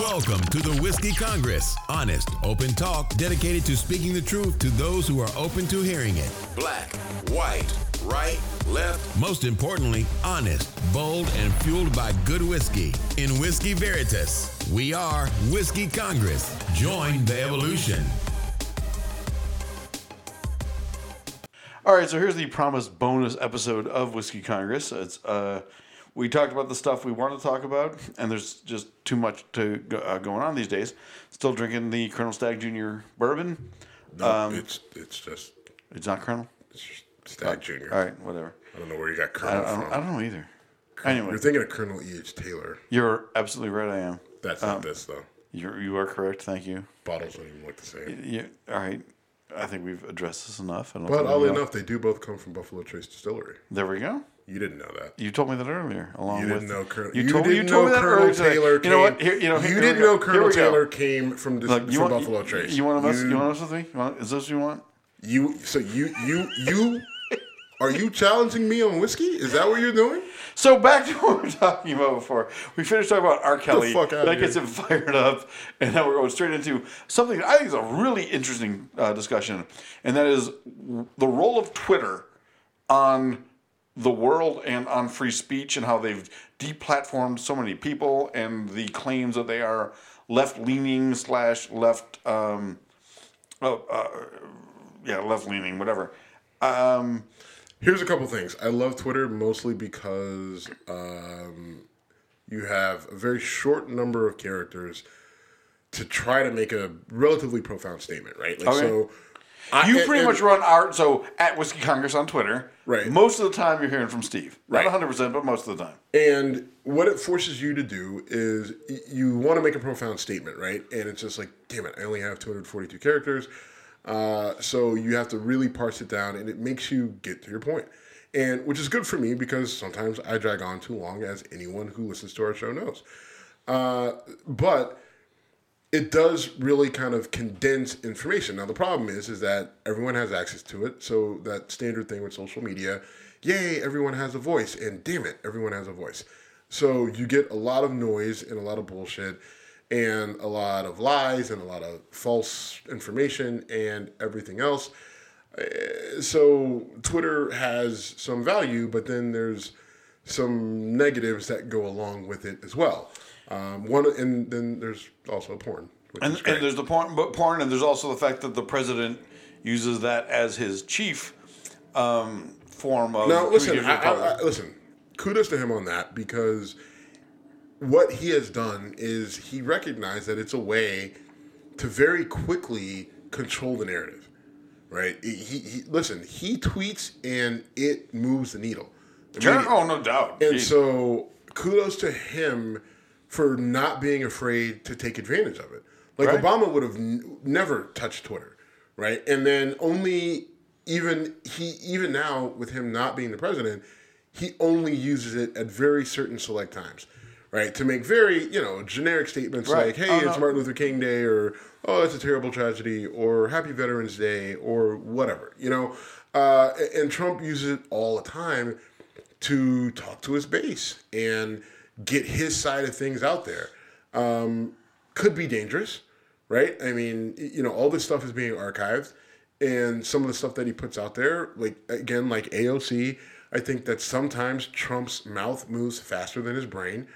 Welcome to the Whiskey Congress. Honest, open talk dedicated to speaking the truth to those who are open to hearing it. Black, white, right, left. Most importantly, honest, bold, and fueled by good whiskey. In Whiskey Veritas, we are Whiskey Congress. Join the evolution. All right, so here's the promised bonus episode of Whiskey Congress. It's we talked about the stuff we want to talk about, and there's just too much to going on these days. Still drinking the Colonel Stagg Jr. bourbon. No, it's just... It's not Colonel? It's just Stagg Jr. All right, whatever. I don't know where you got Colonel from. I don't know either. Anyway. You're thinking of Colonel E.H. Taylor. You're absolutely right, I am. That's not this, though. You are correct, thank you. Bottles don't even look the same. All right. I think we've addressed this enough. But oddly enough, they do both come from Buffalo Trace Distillery. There we go. You didn't know that. You told me that earlier. You didn't know Colonel. You told me that earlier. Taylor came. You know what? You didn't know Colonel Taylor came from Buffalo Trace. You want to mess? You want to mess with me? Is this what you want? You are you challenging me on whiskey? Is that what you're doing? So back to what we were talking about before. We finished talking about R. Kelly. That gets him fired up, and now we're going straight into something that I think is a really interesting discussion, and that is the role of Twitter on the world and on free speech, and how they've deplatformed so many people, and the claims that they are left-leaning / left, left-leaning, whatever. Here's a couple things. I love Twitter mostly because you have a very short number of characters to try to make a relatively profound statement, right? Like, okay. So you pretty much run at Whiskey Congress on Twitter. Right. Most of the time you're hearing from Steve. Right. Not 100%, but most of the time. And what it forces you to do is you want to make a profound statement, right? And it's just like, damn it, I only have 242 characters. So you have to really parse it down, and it makes you get to your point. And which is good for me because sometimes I drag on too long, as anyone who listens to our show knows. But it does really kind of condense information. Now, the problem is that everyone has access to it. So that standard thing with social media, yay, everyone has a voice. And damn it, everyone has a voice. So you get a lot of noise and a lot of bullshit and a lot of lies and a lot of false information and everything else. So Twitter has some value, but then there's some negatives that go along with it as well. And then there's also porn. And there's the porn, and there's also the fact that the president uses that as his chief form of... Now, listen, listen, kudos to him on that, because what he has done is he recognized that it's a way to very quickly control the narrative, right? He tweets and it moves the needle. Oh, no doubt. And so kudos to him for not being afraid to take advantage of it. Like, right. Obama would have never touched Twitter, right? And then even now, with him not being the president, he only uses it at very certain select times, right? To make very, generic statements like, hey, it's Martin Luther King Day, or, oh, it's a terrible tragedy, or Happy Veterans Day, or whatever, and Trump uses it all the time to talk to his base and get his side of things out there. Could be dangerous, right? I mean, all this stuff is being archived, and some of the stuff that he puts out there, like AOC, I think that sometimes Trump's mouth moves faster than his brain.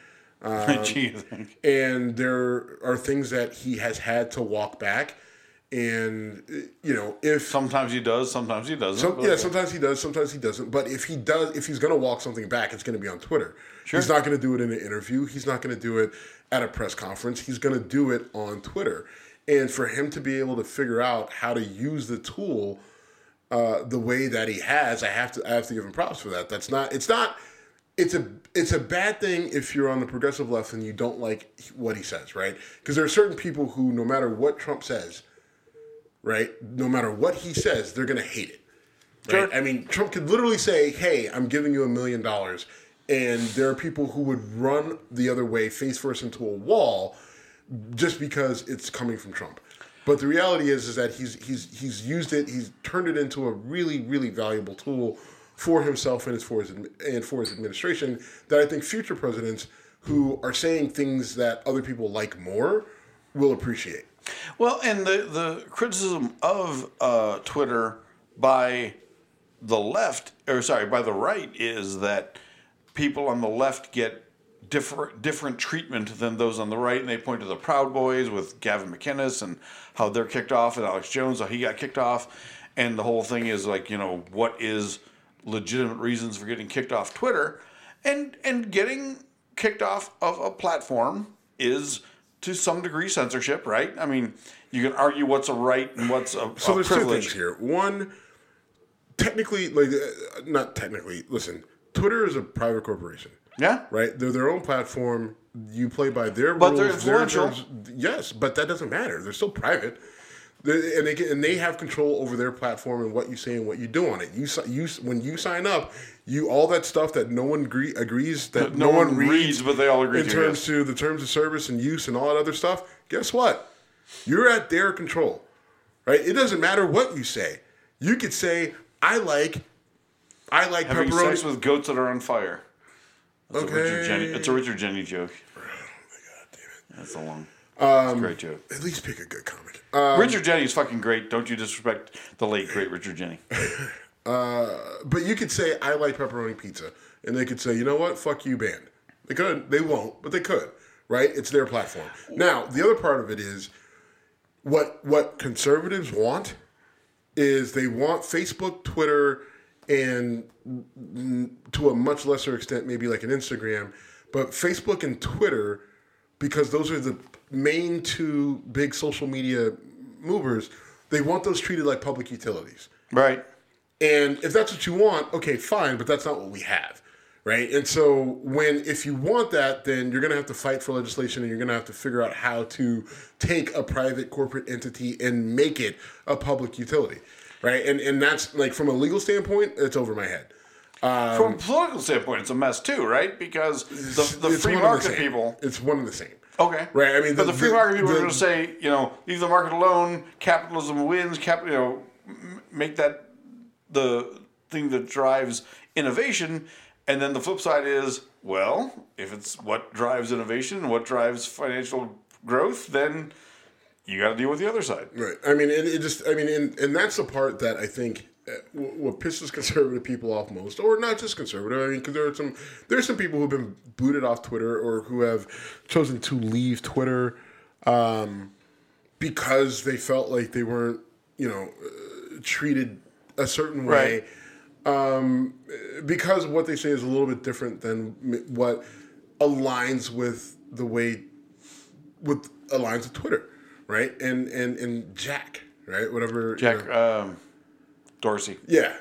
And there are things that he has had to walk back. And, if... Sometimes he does, sometimes he doesn't. Sometimes he does, sometimes he doesn't. But if he's going to walk something back, it's going to be on Twitter. Sure. He's not going to do it in an interview. He's not going to do it at a press conference. He's going to do it on Twitter. And for him to be able to figure out how to use the tool the way that he has, I have to give him props for that. It's a bad thing if you're on the progressive left and you don't like what he says, right? Because there are certain people who, no matter what Trump says, right, no matter what he says, they're going to hate it. Right? Sure. I mean, Trump could literally say, hey, I'm giving you $1 million. And there are people who would run the other way, face first into a wall, just because it's coming from Trump. But the reality is that he's used it, he's turned it into a really, really valuable tool for himself and for his administration that I think future presidents who are saying things that other people like more will appreciate. Well, and the criticism of Twitter by the left, by the right, is that people on the left get different treatment than those on the right, and they point to the Proud Boys with Gavin McInnes and how they're kicked off, and Alex Jones, how he got kicked off, and the whole thing is like, what is legitimate reasons for getting kicked off Twitter, and getting kicked off of a platform is to some degree censorship, right? I mean, you can argue what's a right and what's a so there's privilege. 2 things here. One, technically, not technically. Listen, Twitter is a private corporation. Yeah. Right? They're their own platform. You play by their rules. But they're influential. Yes, but that doesn't matter. They're still private. They have control over their platform and what you say and what you do on it. When you sign up, all that stuff that no one agrees that no one reads, but they all agree in terms to the terms of service and use and all that other stuff. Guess what? You're at their control, right? It doesn't matter what you say. You could say, I like having pepperoni. sex with goats that are on fire. That's okay. It's a Richard Jeni joke. Oh my god, damn it! That's a long. It's a great joke. At least pick a good comic. Richard Jeni is fucking great. Don't you disrespect the late great Richard Jeni. But you could say I like pepperoni pizza, and they could say, you know what, fuck you, band. They could. They won't, but they could. Right? It's their platform. Now, the other part of it is what conservatives want is they want Facebook, Twitter, and to a much lesser extent, maybe like an Instagram, but Facebook and Twitter, because those are the main 2 big social media movers, they want those treated like public utilities. Right. And if that's what you want, okay, fine, but that's not what we have. Right? And so if you want that, then you're going to have to fight for legislation, and you're going to have to figure out how to take a private corporate entity and make it a public utility. Right? And that's, like, from a legal standpoint, it's over my head. From a political standpoint, it's a mess too, right? Because the free market people... It's one and the same. Okay. Right? I mean, but the free market people are going to say, leave the market alone, capitalism wins, make that the thing that drives innovation. And then the flip side is, well, if it's what drives innovation, what drives financial growth, then you got to deal with the other side. Right. I mean, and that's the part that I think what pisses conservative people off most, or not just conservative. I mean, because there's some people who've been booted off Twitter or who have chosen to leave Twitter because they felt like they weren't, treated a certain way. Right. Because what they say is a little bit different than what aligns with Twitter, right? And Jack, right? Whatever. Jack Dorsey. Yeah.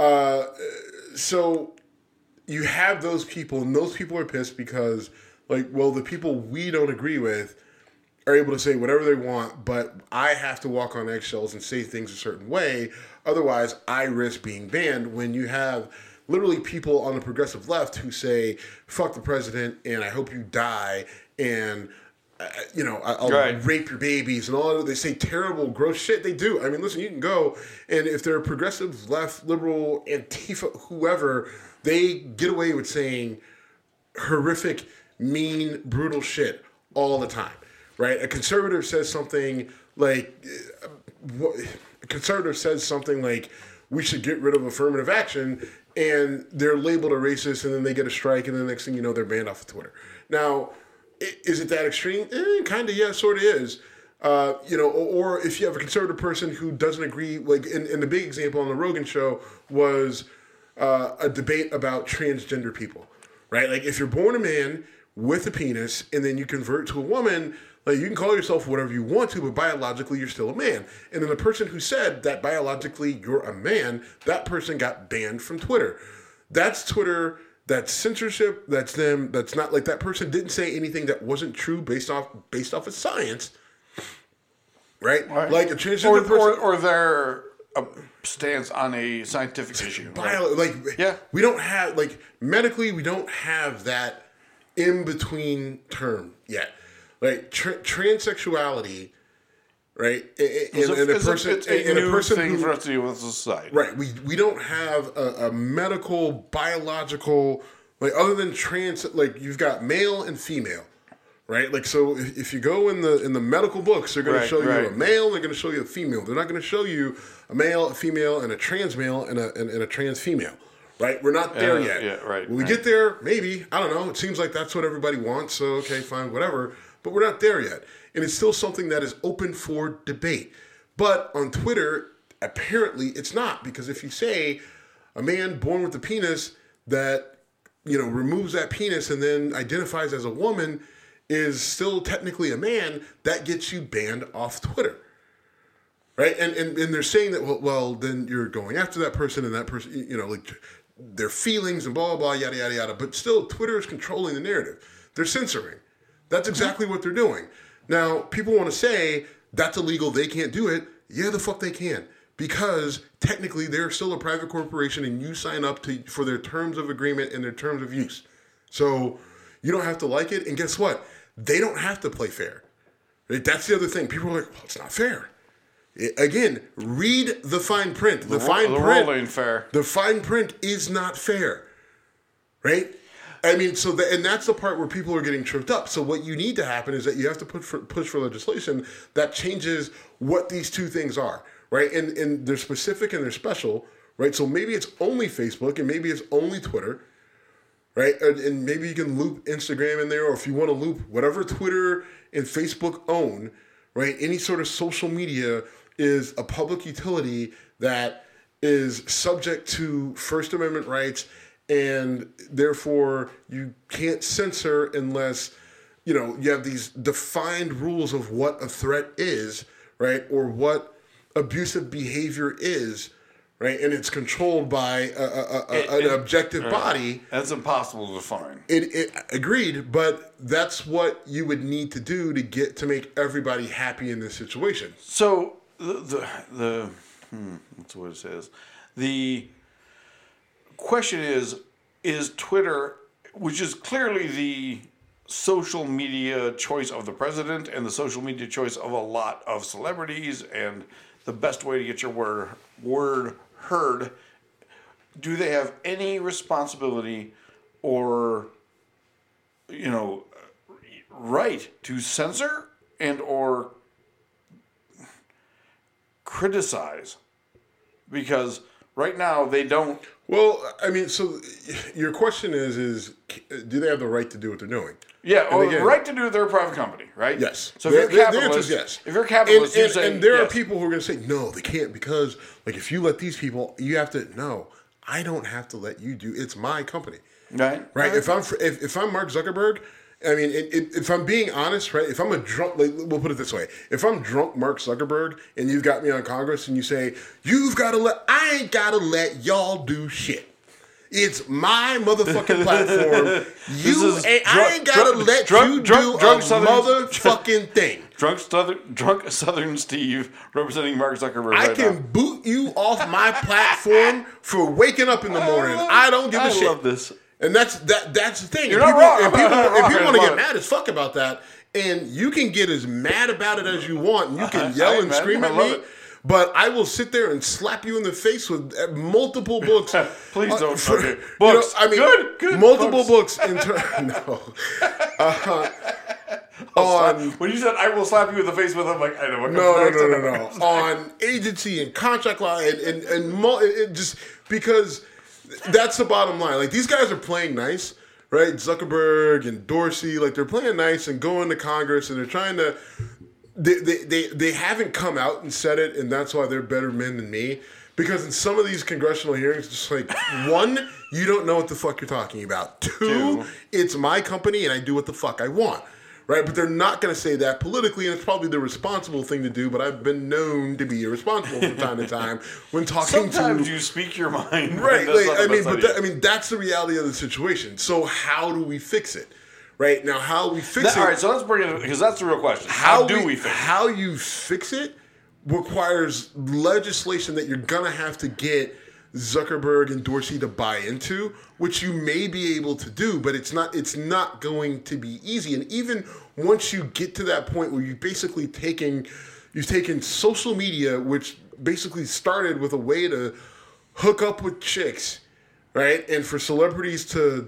So you have those people, and those people are pissed because, the people we don't agree with are able to say whatever they want, but I have to walk on eggshells and say things a certain way. Otherwise, I risk being banned. When you have literally people on the progressive left who say, fuck the president, and I hope you die, and, I'll rape your babies, and all that. They say terrible, gross shit. They do. I mean, listen, you can go, and if they're progressive, left, liberal, Antifa, whoever, they get away with saying horrific, mean, brutal shit all the time. Right? A conservative says something like, we should get rid of affirmative action, and they're labeled a racist, and then they get a strike, and the next thing you know, they're banned off of Twitter. Now, is it that extreme? Kind of, yeah, sort of is. Or if you have a conservative person who doesn't agree, and the big example on the Rogan show was a debate about transgender people, right? Like, if you're born a man with a penis, and then you convert to a woman, you can call yourself whatever you want to, but biologically you're still a man. And then the person who said that biologically you're a man, that person got banned from Twitter. That's Twitter. That's censorship. That's them. That's not that person didn't say anything that wasn't true based off of science, right? Like a transgender person, or their stance on a scientific issue. We don't have medically we don't have that in between term yet. Transsexuality, right? And a person thing for us to deal with society. Right. We don't have a medical, biological, Like other than trans, like you've got male and female, right? Like so, if you go in the medical books, they're going to show you a male, they're going to show you a female. They're not going to show you a male, a female, and a trans male and a trans female, right? We're not there yet. Yeah, right. When we get there, maybe, I don't know. It seems like that's what everybody wants. So okay, fine, whatever. But we're not there yet, and it's still something that is open for debate. But on Twitter, apparently, it's not, because if you say a man born with a penis that removes that penis and then identifies as a woman is still technically a man, that gets you banned off Twitter, right? And they're saying that, well, then you're going after that person and that person, like their feelings and blah, blah, blah, yada, yada, yada. But still, Twitter is controlling the narrative. They're censoring. That's exactly what they're doing. Now, people want to say that's illegal, they can't do it. Yeah, the fuck they can. Because technically they're still a private corporation and you sign up for their terms of agreement and their terms of use. So you don't have to like it. And guess what? They don't have to play fair. Right? That's the other thing. People are like, well, it's not fair. Again, read the fine print. The rule ain't fair. The fine print is not fair. Right? I mean, and that's the part where people are getting tripped up. So what you need to happen is that you have to push for legislation that changes what these two things are. Right? And they're specific and they're special. Right? So maybe it's only Facebook and maybe it's only Twitter. Right? And maybe you can loop Instagram in there, or if you want to loop whatever Twitter and Facebook own, right? Any sort of social media is a public utility that is subject to First Amendment rights, and therefore you can't censor unless, you have these defined rules of what a threat is, right? Or what abusive behavior is. Right, and it's controlled by an objective body. That's impossible to define. It agreed, but that's what you would need to do to make everybody happy in this situation. So that's what it says. The question is Twitter, which is clearly the social media choice of the president and the social media choice of a lot of celebrities and the best way to get your word heard, do they have any responsibility or right to censor and or criticize? Because right now they don't. Well, I mean, so your question is do they have the right to do what they're doing? Yeah, right to do it. They're a private company, right? Yes. So if you're capitalist, the answer is yes. If you're capitalist, and there are people who are going to say, no, they can't, because like if you let these people, you have to. No, I don't have to let you do. It's my company, right? Right. If I'm Mark Zuckerberg, I mean, if I'm being honest, right? If I'm a drunk, we'll put it this way: if I'm drunk Mark Zuckerberg, and you've got me on Congress, and you say I ain't gotta let y'all do shit. It's my motherfucking platform. I ain't gotta let you do a motherfucking thing. Drunk Southern Steve representing Mark Zuckerberg. I can boot you off my platform for waking up in the morning. I don't give a shit. I love this. And that's the thing. You're not wrong. And people want to get mad as fuck about that, and you can get as mad about it as you want, and you can yell and scream at me. But I will sit there and slap you in the face with multiple books. Please don't. Books. Good. Multiple books. No. When you said I will slap you in the face with, I'm like, I know what. No. On agency and contract law and just because that's the bottom line. Like, these guys are playing nice, right? Zuckerberg and Dorsey, like, they're playing nice and going to Congress, and they're trying to. They haven't come out and said it, and that's why they're better men than me. Because in some of these congressional hearings, just like, one, you don't know what the fuck you're talking about. Two, it's my company, and I do what the fuck I want. Right? But they're not going to say that politically, and it's probably the responsible thing to do, but I've been known to be irresponsible from time to time when talking Sometimes you speak your mind. Right. That's the reality of the situation. So how do we fix it? Right? Now, how we fix it... All right, so let's bring it... Because that's the real question. How do we fix it? How you fix it requires legislation that you're going to have to get Zuckerberg and Dorsey to buy into, which you may be able to do, but it's not going to be easy. And even once you get to that point where you've taken social media, which basically started with a way to hook up with chicks, right? And for celebrities to,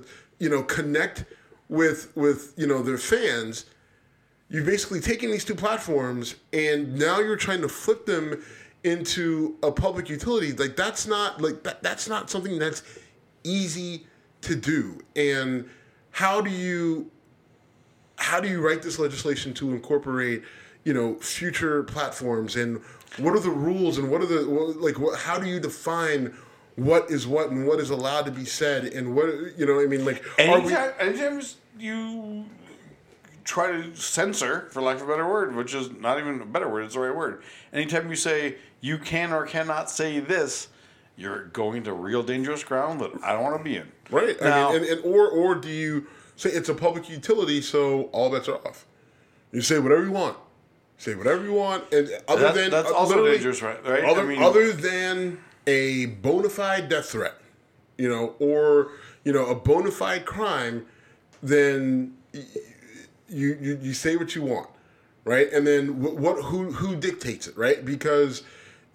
connect with their fans, you've basically taken these two platforms and now you're trying to flip them into a public utility. Like that's not something that's easy to do. And how do you write this legislation to incorporate future platforms, and what are the rules, and how do you define what is what and what is allowed to be said, and what anytime you try to censor, for lack of a better word, which is not even a better word, it's the right word. Anytime you say you can or cannot say this, you're going into real dangerous ground that I don't want to be in. Right. Now, or do you say it's a public utility, so all bets are off? You say whatever you want. Say whatever you want, and that's also dangerous, right? Other than a bona fide death threat, or a bona fide crime, then you say what you want, right? And then who dictates it, right? Because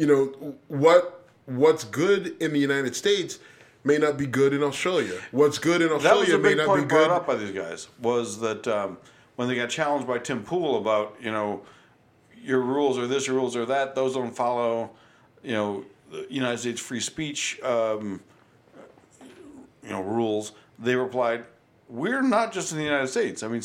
what's good in the United States may not be good in Australia. What's good in Australia may not be good. That was a big point brought up by these guys, was that when they got challenged by Tim Pool about your rules are this, your rules are that, those don't follow the United States free speech rules, they replied, we're not just in the United States. I mean,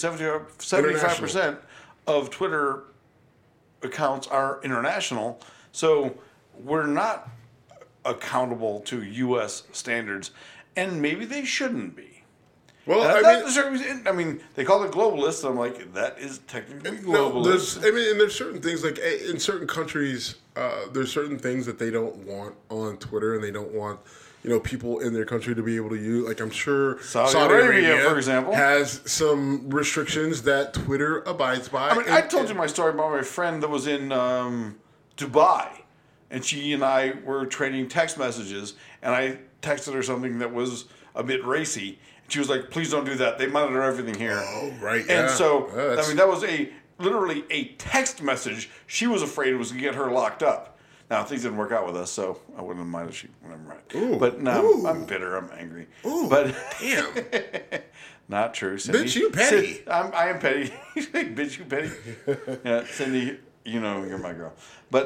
75% of Twitter accounts are international, so we're not accountable to U.S. standards, and maybe they shouldn't be. Well, I mean, they call it globalist. I'm like, that is technically globalist. There's certain things, like in certain countries, there's certain things that they don't want on Twitter, and they don't want people in their country to be able to use. Like I'm sure Saudi Arabia, for example, has some restrictions that Twitter abides by. I mean, I told you my story about my friend that was in Dubai, and she and I were trading text messages, and I texted her something that was a bit racy. She was like, please don't do that. They monitor everything here. Oh, right. And so, that was literally a text message she was afraid was going to get her locked up. Now, things didn't work out with us, so I wouldn't mind if she never mind. Ooh, but now I'm bitter. I'm angry. Ooh, but damn. Not true, Cindy. Bitch, you petty. I am petty. Bitch, you petty. Yeah, Cindy, you're my girl. But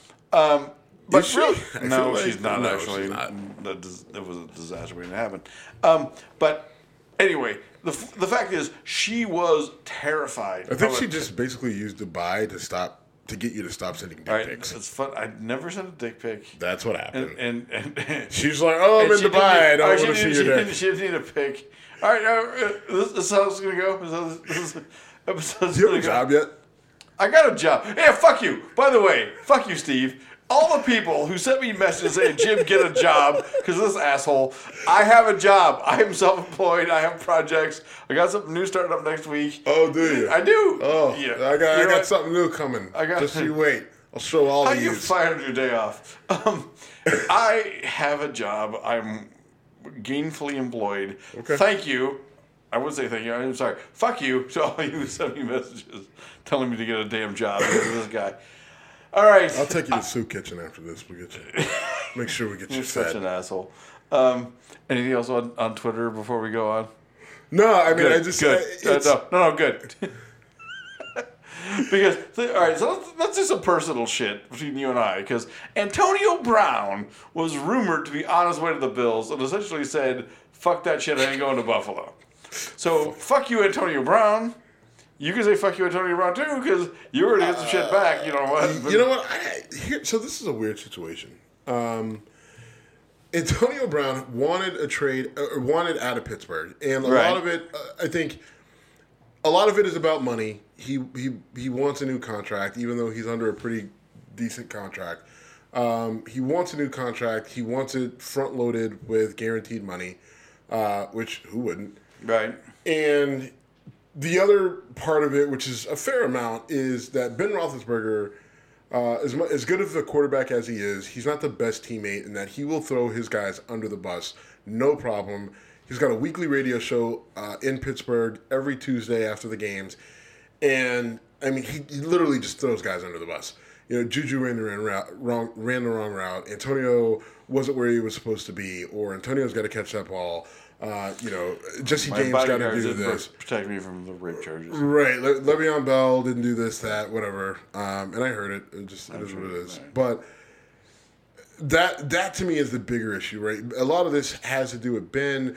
but really, no, she's not actually. She's not. That was a disaster waiting to happen. But anyway, the fact is, she was terrified. I think she just basically used Dubai to get you to stop sending dick pics. It's fun. I never sent a dick pic. That's what happened. And she's like, "Oh, I'm in Dubai. I don't want to see your dick." She didn't need a pic. All right, this is how it's gonna go. This episode's do you have a job yet? I got a job. Hey, fuck you. By the way, fuck you, Steve. All the people who sent me messages saying, Jim, get a job, because of this asshole. I have a job. I am self-employed. I have projects. I got something new starting up next week. Oh, do you? I do. Oh, yeah. I got something new coming. Just you wait. I'll show all of you. How you fired your day off? I have a job. I'm gainfully employed. Okay. Thank you. I would say thank you. I'm sorry. Fuck you to all you who sent me messages telling me to get a damn job because of this guy. All right. I'll take you to Soup Kitchen after this. We'll get you. Make sure we get you fed. You're such an asshole. Anything else on Twitter before we go on? No, I mean, good, I just... Good. No, good. Because, all right, so let's do some personal shit between you and I. Because Antonio Brown was rumored to be on his way to the Bills and essentially said, fuck that shit, I ain't going to Buffalo. So, fuck you, Antonio Brown. You can say fuck you, Antonio Brown, too, because you already get some shit back. You know what? You know what? So this is a weird situation. Antonio Brown wanted a trade, or wanted out of Pittsburgh. And a lot of it, I think, a lot of it is about money. He wants a new contract, even though he's under a pretty decent contract. He wants a new contract. He wants it front-loaded with guaranteed money, which who wouldn't? Right. And the other part of it, which is a fair amount, is that Ben Roethlisberger, as good of a quarterback as he is, he's not the best teammate in that he will throw his guys under the bus, no problem. He's got a weekly radio show in Pittsburgh every Tuesday after the games. And, I mean, he literally just throws guys under the bus. Juju ran the wrong route. Antonio wasn't where he was supposed to be, or Antonio's got to catch that ball. Jesse James got to do this. Protect me from the rape charges. Right. Le'Veon Bell didn't do this, that, whatever. And I heard it. It is what it is. Right. But that to me is the bigger issue, right? A lot of this has to do with Ben.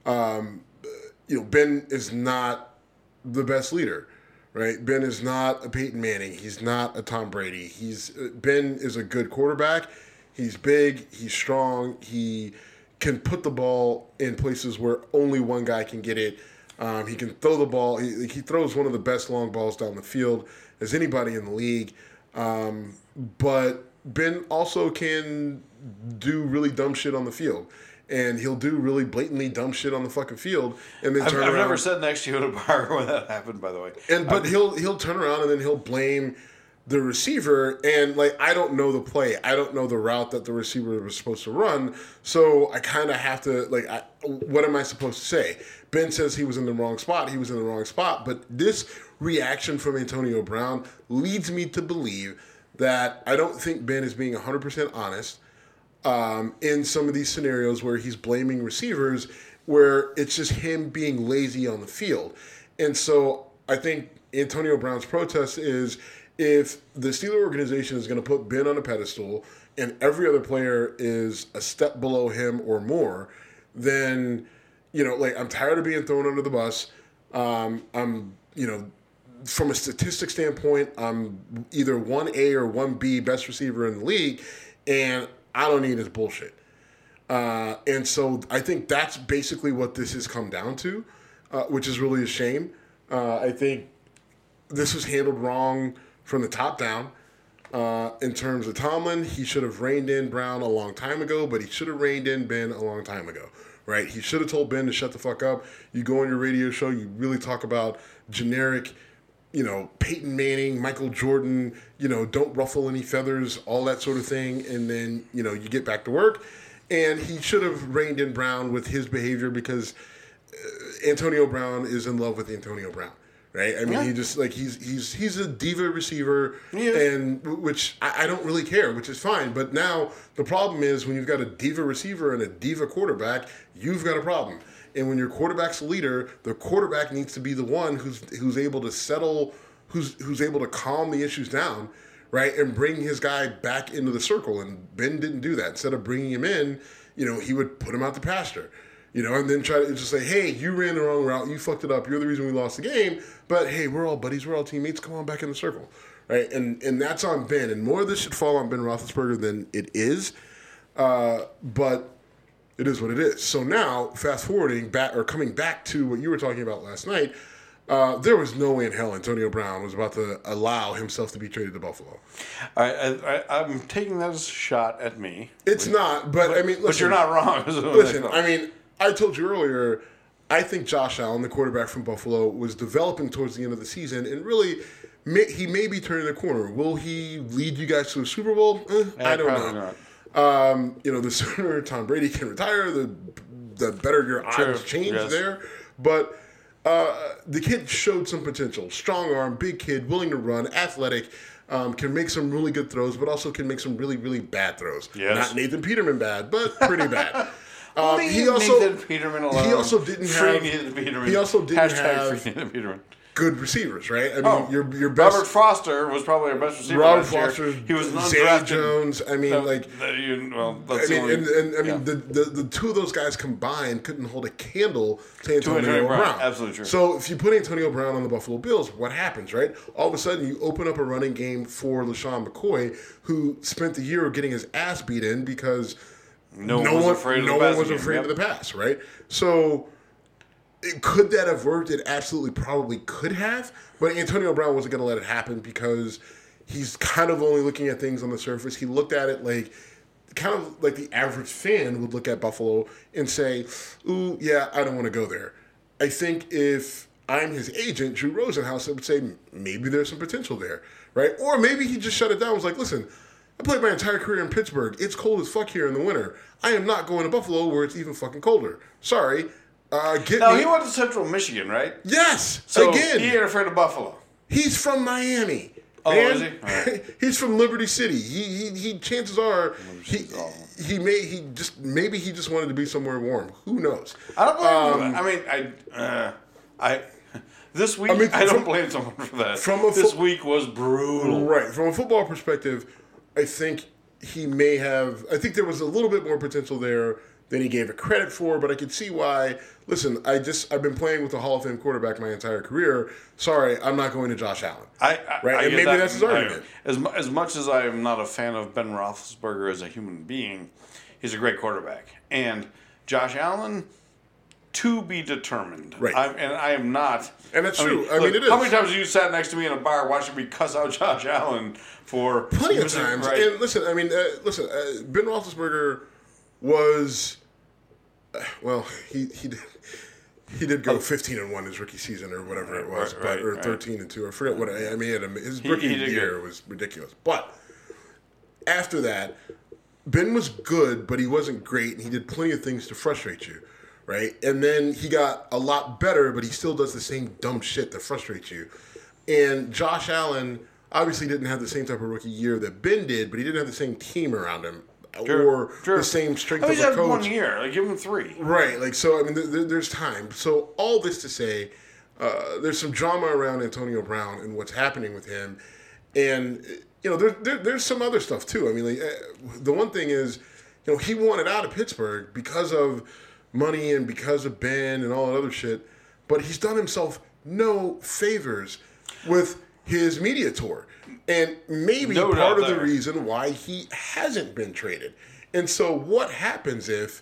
Ben is not the best leader, right? Ben is not a Peyton Manning. He's not a Tom Brady. Ben is a good quarterback. He's big. He's strong. He can put the ball in places where only one guy can get it. He can throw the ball. He throws one of the best long balls down the field as anybody in the league. But Ben also can do really dumb shit on the field. And he'll do really blatantly dumb shit on the fucking field, and then turn around. I've never sat next to you at a bar when that happened, by the way. But he'll turn around and then he'll blame the receiver, and I don't know the play. I don't know the route that the receiver was supposed to run, so I kind of have to, what am I supposed to say? Ben says he was in the wrong spot. He was in the wrong spot, but this reaction from Antonio Brown leads me to believe that I don't think Ben is being 100% honest in some of these scenarios where he's blaming receivers, where it's just him being lazy on the field. And so I think Antonio Brown's protest is, if the Steeler organization is going to put Ben on a pedestal and every other player is a step below him or more, then, I'm tired of being thrown under the bus. From a statistic standpoint, I'm either 1A or 1B best receiver in the league, and I don't need his bullshit. And so I think that's basically what this has come down to, which is really a shame. I think this was handled wrong from the top down. In terms of Tomlin, he should have reined in Brown a long time ago, but he should have reined in Ben a long time ago, right? He should have told Ben to shut the fuck up. You go on your radio show, you really talk about generic, Peyton Manning, Michael Jordan, don't ruffle any feathers, all that sort of thing, and then, you get back to work. And he should have reined in Brown with his behavior, because Antonio Brown is in love with Antonio Brown. Right, I mean, he just he's a diva receiver, and which I don't really care, which is fine. But now the problem is, when you've got a diva receiver and a diva quarterback, you've got a problem. And when your quarterback's the leader, the quarterback needs to be the one who's able to settle, who's able to calm the issues down, right, and bring his guy back into the circle. And Ben didn't do that. Instead of bringing him in, he would put him out to pasture. And then try to just say, hey, you ran the wrong route, you fucked it up, you're the reason we lost the game, but hey, we're all buddies, we're all teammates, come on back in the circle, right? And that's on Ben, and more of this should fall on Ben Roethlisberger than it is, but it is what it is. So now, fast forwarding back, or coming back to what you were talking about last night, there was no way in hell Antonio Brown was about to allow himself to be traded to Buffalo. I'm taking that as a shot at me. It's not, but I mean, listen, but you're not wrong. Listen, I mean, I told you earlier, I think Josh Allen, the quarterback from Buffalo, was developing towards the end of the season, and really, he may be turning the corner. Will he lead you guys to a Super Bowl? I don't know. Not. The sooner Tom Brady can retire, the better your odds change there. But the kid showed some potential. Strong arm, big kid, willing to run, athletic, can make some really good throws, but also can make some really, really bad throws. Yes. Not Nathan Peterman bad, but pretty bad. He also didn't have. He also didn't have good receivers, right? I mean, your best. Robert Foster was probably our best receiver. Robert Foster. He was Zay Jones. I mean, the two of those guys combined couldn't hold a candle to Antonio Brown. Absolutely true. So if you put Antonio Brown on the Buffalo Bills, what happens, right? All of a sudden, you open up a running game for LaShawn McCoy, who spent the year getting his ass beat in because no one was afraid of the pass, right? So could that have worked? It absolutely probably could have, but Antonio Brown wasn't going to let it happen because he's kind of only looking at things on the surface. He looked at it kind of like the average fan would look at Buffalo and say, ooh, yeah, I don't want to go there. I think if I'm his agent, Drew Rosenhaus, I would say maybe there's some potential there, right? Or maybe he just shut it down and was like, listen, I played my entire career in Pittsburgh. It's cold as fuck here in the winter. I am not going to Buffalo where it's even fucking colder. Sorry. He went to Central Michigan, right? Yes. So again, he ain't afraid of Buffalo. He's from Miami. Oh, is he? Right. He's from Liberty City. He chances are maybe he just wanted to be somewhere warm. Who knows? I don't blame him. This week I don't blame someone for that. This week was brutal. Right. From a football perspective, I think he may have. I think there was a little bit more potential there than he gave it credit for, but I could see why. Listen, I've been playing with a Hall of Fame quarterback my entire career. Sorry, I'm not going to Josh Allen. Right? And maybe that's his argument. As much as I am not a fan of Ben Roethlisberger as a human being, he's a great quarterback. And Josh Allen, to be determined. Right. I am not. And that's true. I mean, it is. How many times have you sat next to me in a bar watching me cuss out Josh Allen for plenty of times? Right? And listen, Ben Roethlisberger was, well, he did go 15-1 his rookie season or whatever it was, or 13-2. I forget what. I mean, his rookie year was ridiculous. But after that, Ben was good, but he wasn't great, and he did plenty of things to frustrate you, right? And then he got a lot better, but he still does the same dumb shit that frustrates you. And Josh Allen obviously didn't have the same type of rookie year that Ben did, but he didn't have the same team around him. Or the same strength of a coach. 1 year. Give him 3. Right. So, I mean, there's time. So, all this to say, there's some drama around Antonio Brown and what's happening with him. And, there's some other stuff, too. I mean, the one thing is, he wanted out of Pittsburgh because of money and because of Ben and all that other shit. But he's done himself no favors with his media tour. And maybe part of the reason why he hasn't been traded. And so what happens if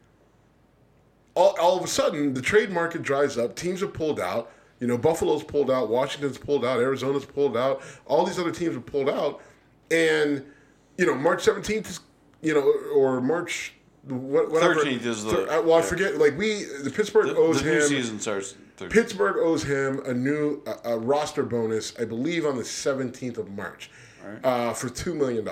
all of a sudden the trade market dries up, teams are pulled out, Buffalo's pulled out, Washington's pulled out, Arizona's pulled out, all these other teams are pulled out, and, March 17th is, or March whatever. 13th is the... I forget, the Pittsburgh owes him... The new season starts... 13th. Pittsburgh owes him a roster bonus, I believe, on the 17th of March for $2 million.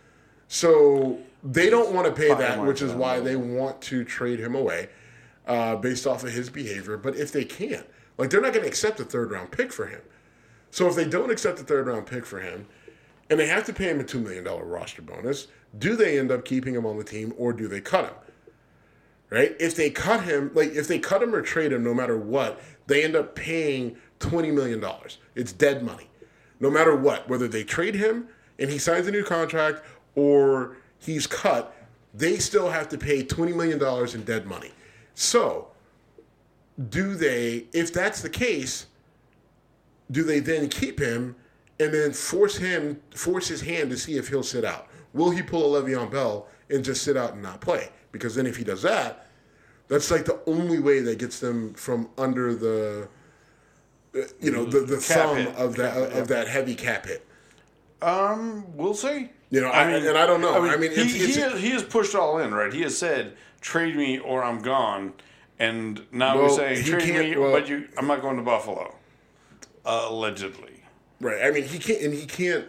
So they don't want to pay that, which is why they want to trade him away based off of his behavior. But if they can't, they're not going to accept a third-round pick for him. So if they don't accept a third-round pick for him and they have to pay him a $2 million roster bonus, do they end up keeping him on the team or do they cut him? Right? If they cut him, or trade him, no matter what, they end up paying $20 million. It's dead money. No matter what, whether they trade him and he signs a new contract or he's cut, they still have to pay $20 million in dead money. So, do they, if that's the case, do they then keep him and then force his hand to see if he'll sit out? Will he pull a Le'Veon Bell and just sit out and not play? Because then if he does that, that's the only way that gets them from under the thumb of that heavy cap hit. We'll see. I don't know. He has pushed all in, right? He has said, "Trade me or I'm gone," and now he's saying, "Trade me, but I'm not going to Buffalo." Allegedly, right? I mean, he can't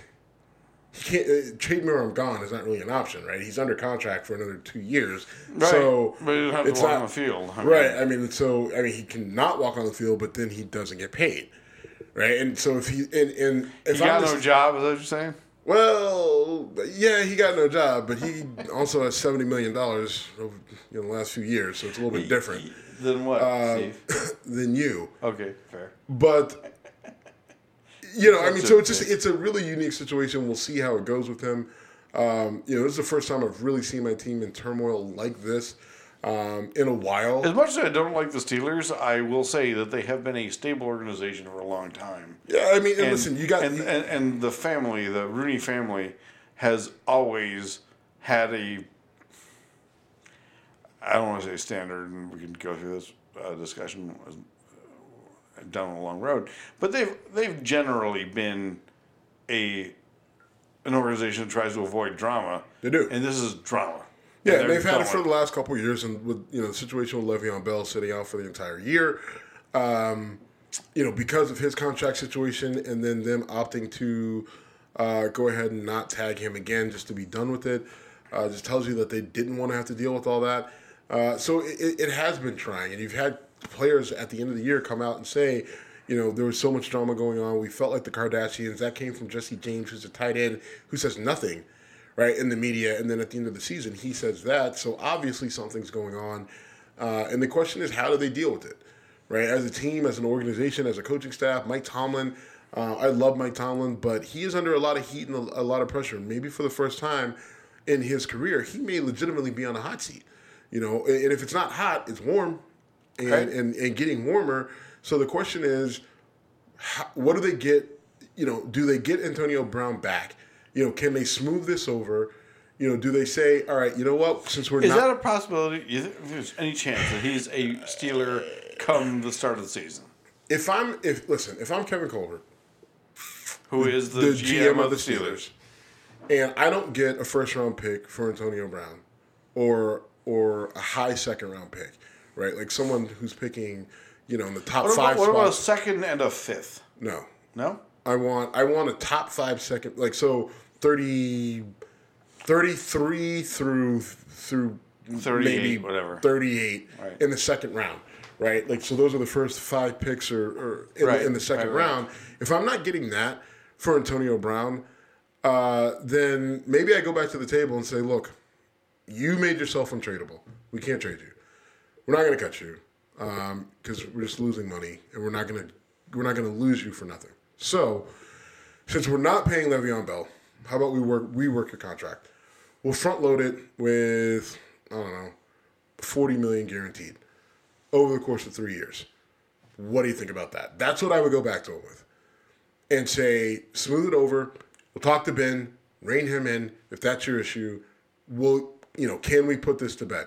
trade me or I'm gone is not really an option, right? He's under contract for another 2 years, right. So but he doesn't have to walk on the field, right? He cannot walk on the field, but then he doesn't get paid, right? And so if he got no job, is that what you're saying? Well, yeah, he got no job, but he also has $70 million over the last few years, so it's a little bit different. Than what, Steve? Than you. Okay, fair. But. So it's a really unique situation. We'll see how it goes with him. This is the first time I've really seen my team in turmoil like this in a while. As much as I don't like the Steelers, I will say that they have been a stable organization for a long time. Yeah, I mean, listen, you got... And the family, the Rooney family, has always had a... I don't want to say standard, and we can go through this discussion down a long road, but they've generally been an organization that tries to avoid drama. They do, and this is drama. Yeah, they've had it for the last couple of years, and with the situation with Le'Veon Bell sitting out for the entire year, because of his contract situation, and then them opting to go ahead and not tag him again just to be done with it, just tells you that they didn't want to have to deal with all that. So it has been trying, and you've had players at the end of the year come out and say, There was so much drama going on. We felt like the Kardashians. That came from Jesse James, who's a tight end who says nothing, right, in the media. And then at the end of the season, he says that. So obviously something's going on. And the question is, how do they deal with it, right? As a team, as an organization, as a coaching staff, Mike Tomlin, I love Mike Tomlin, but he is under a lot of heat and a lot of pressure. Maybe for the first time in his career, he may legitimately be on a hot seat, and if it's not hot, it's warm and getting warmer. So the question is, what do they get? Do they get Antonio Brown back? Can they smooth this over? Do they say, all right, you know what? Since we're Is that a possibility? You think there's any chance that he's a Steeler come the start of the season? If I'm Kevin Colbert, who is the GM of the Steelers, and I don't get a first-round pick for Antonio Brown or a high second-round pick, right? Like someone who's picking, in the top 5 spots. What about a second and a fifth? No. No? I want a top 5 second, 33 through 38, maybe whatever. 38 in the second round, right? So those are the first 5 picks in the second round. If I'm not getting that for Antonio Brown, then maybe I go back to the table and say, look, you made yourself untradeable. We can't trade you. We're not going to cut you because we're just losing money, and we're not going to lose you for nothing. So, since we're not paying Le'Veon Bell, how about we rework your contract? We'll front load it with, I don't know, $40 million guaranteed over the course of 3 years. What do you think about that? That's what I would go back to him with. And say, smooth it over. We'll talk to Ben, rein him in. If that's your issue, can we put this to bed?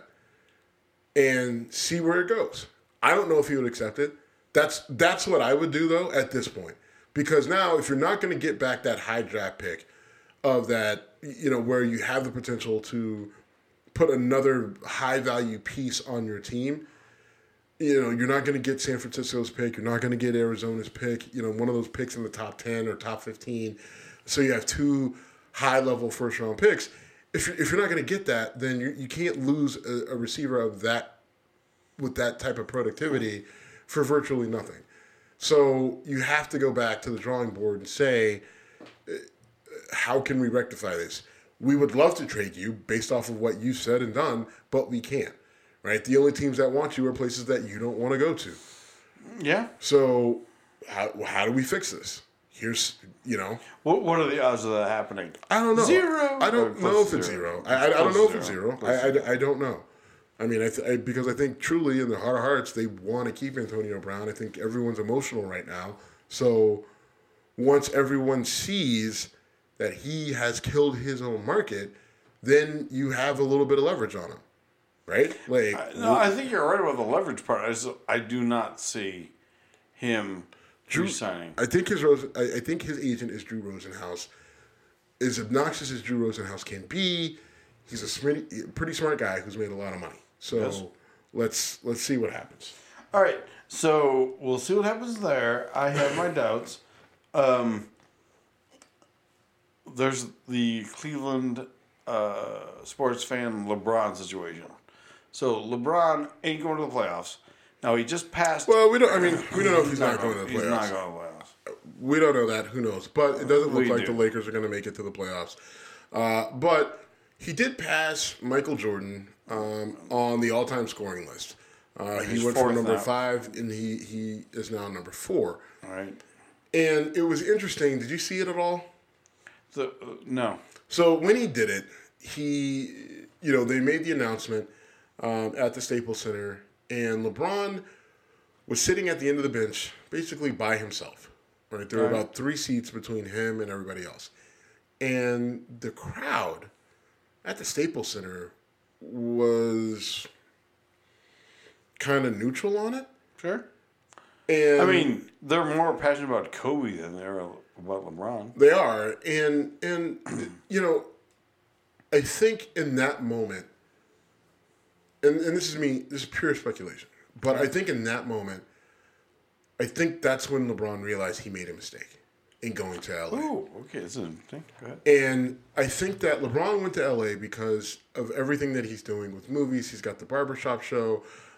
And see where it goes. I don't know if he would accept it. That's what I would do, though, at this point. Because now, if you're not going to get back that high draft pick of that, where you have the potential to put another high-value piece on your team, you're not going to get San Francisco's pick. You're not going to get Arizona's pick, one of those picks in the top 10 or top 15. So you have 2 high-level first-round picks. If you're not going to get that, then you can't lose a receiver of that with that type of productivity for virtually nothing. So you have to go back to the drawing board and say, how can we rectify this? We would love to trade you based off of what you've said and done, but we can't, right? The only teams that want you are places that you don't want to go to. Yeah. So how do we fix this? Here's, What are the odds of that happening? I don't know. 0? I don't know if it's 0. I don't know if it's 0. I don't know. I mean, because I think truly in their heart of hearts, they want to keep Antonio Brown. I think everyone's emotional right now. So once everyone sees that he has killed his own market, then you have a little bit of leverage on him, right? I think you're right about the leverage part. I do not see him re-signing. I think his agent is Drew Rosenhaus. As obnoxious as Drew Rosenhaus can be, he's a pretty smart guy who's made a lot of money. So let's see what happens. All right. So we'll see what happens there. I have my doubts. There's the Cleveland sports fan LeBron situation. So LeBron ain't going to the playoffs. Now he just passed. Well, we don't know if he's not going to the playoffs. He's not going to the playoffs. We don't know that. Who knows? But it doesn't look like the Lakers are going to make it to the playoffs. But he did pass Michael Jordan on the all-time scoring list. He went from number 5, and he is now number 4. All right. And it was interesting. Did you see it at all? No. So when he did it, they made the announcement at the Staples Center, and LeBron was sitting at the end of the bench, basically by himself. Right, there were about 3 seats between him and everybody else, and the crowd at the Staples Center was kind of neutral on it. Sure. And I mean, they're more passionate about Kobe than they are about LeBron. They are, and I think in that moment, and this is pure speculation, but I think in that moment, I think that's when LeBron realized he made a mistake in going to LA. Oh, okay, that's interesting. Go ahead. And I think that LeBron went to LA because of everything that he's doing with movies. He's got the barbershop show.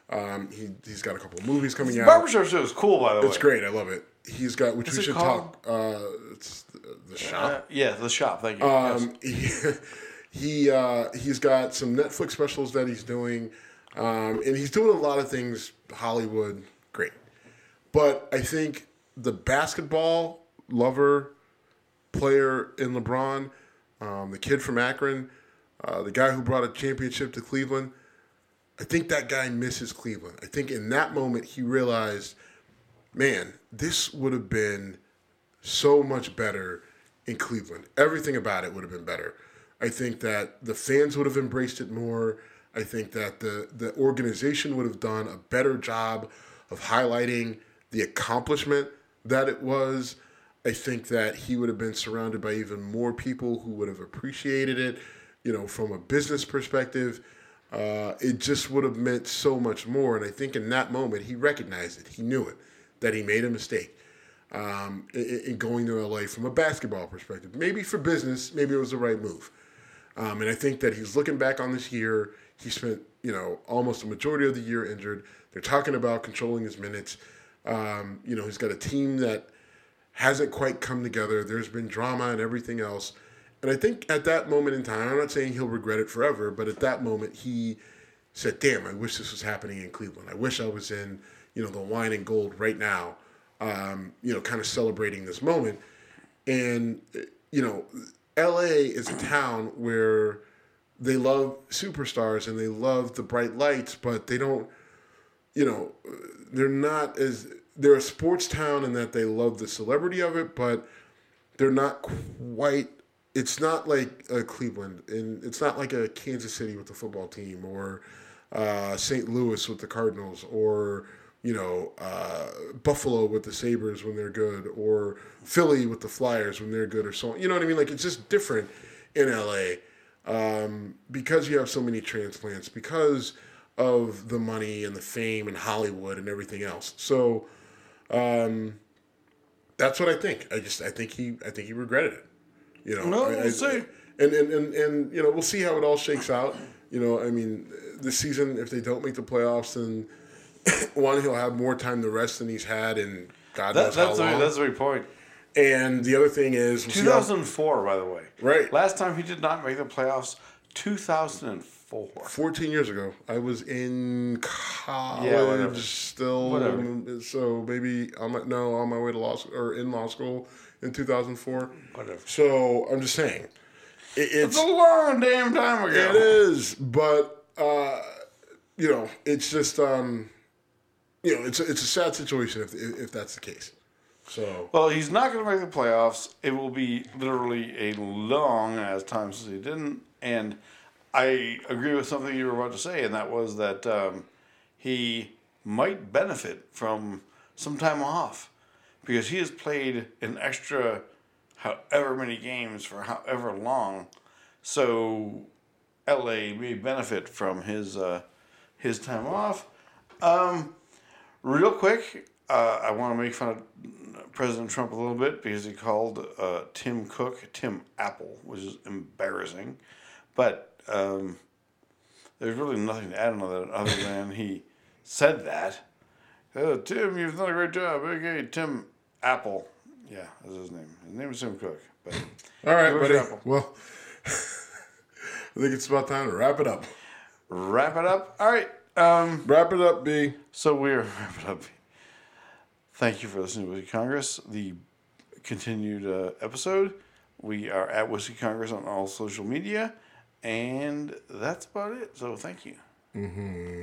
He's got a couple of movies coming out. Barbershop show is cool, by the way. It's great. I love it. He's got, which we should talk. It's the Shop. Yeah, The Shop. Thank you. He's got some Netflix specials that he's doing, and he's doing a lot of things Hollywood. Great, but I think the basketball lover player in LeBron, the kid from Akron, the guy who brought a championship to Cleveland, I think that guy misses Cleveland. I think in that moment he realized, man, this would have been so much better in Cleveland. Everything about it would have been better. I think that the fans would have embraced it more. I think that the organization would have done a better job of highlighting the accomplishment that it was. I think that he would have been surrounded by even more people who would have appreciated it, from a business perspective. It just would have meant so much more. And I think in that moment, he recognized it. He knew it, that he made a mistake in going to LA from a basketball perspective. Maybe for business, maybe it was the right move. And I think that he's looking back on this year. He spent, almost a majority of the year injured. They're talking about controlling his minutes. He's got a team that hasn't quite come together. There's been drama and everything else. And I think at that moment in time, I'm not saying he'll regret it forever, but at that moment he said, damn, I wish this was happening in Cleveland. I wish I was in, the wine and gold right now, kind of celebrating this moment. And, LA is a town where they love superstars and they love the bright lights, but they don't, they're a sports town in that they love the celebrity of it, but they're not quite. It's not like Cleveland, and it's not like a Kansas City with the football team, or St. Louis with the Cardinals, or Buffalo with the Sabres when they're good, or Philly with the Flyers when they're good, or so on. You know what I mean? Like, it's just different in LA because you have so many transplants, because of the money and the fame and Hollywood and everything else. So that's what I think. I think he regretted it. We'll see. And we'll see how it all shakes out. This season, if they don't make the playoffs, then one, he'll have more time to rest than he's had in God knows how long. That's the point. And the other thing is... 2004, by the way. Right. Last time he did not make the playoffs, 2004. 14 years ago. I was in college still. Whatever. So maybe on my way to law school, or in law school in 2004. Whatever. So I'm just saying. It's a long damn time ago. It is. But, it's just... it's a sad situation if that's the case. So well, he's not going to make the playoffs. It will be literally a long as time since he didn't. And I agree with something you were about to say, and that was that he might benefit from some time off because he has played an extra however many games for however long. So LA may benefit from his time off. Real quick, I want to make fun of President Trump a little bit because he called Tim Cook Tim Apple, which is embarrassing. But there's really nothing to add on that other than he said that. Oh, Tim, you've done a great job. Okay, Tim Apple. Yeah, that's his name. His name is Tim Cook. But all right, buddy. Apple. Well, I think it's about time to wrap it up. Wrap it up? All right. Wrap it up, B. So we're wrap it up. Thank you for listening to Whiskey Congress, the continued episode. We are at Whiskey Congress on all social media, and that's about it. So thank you.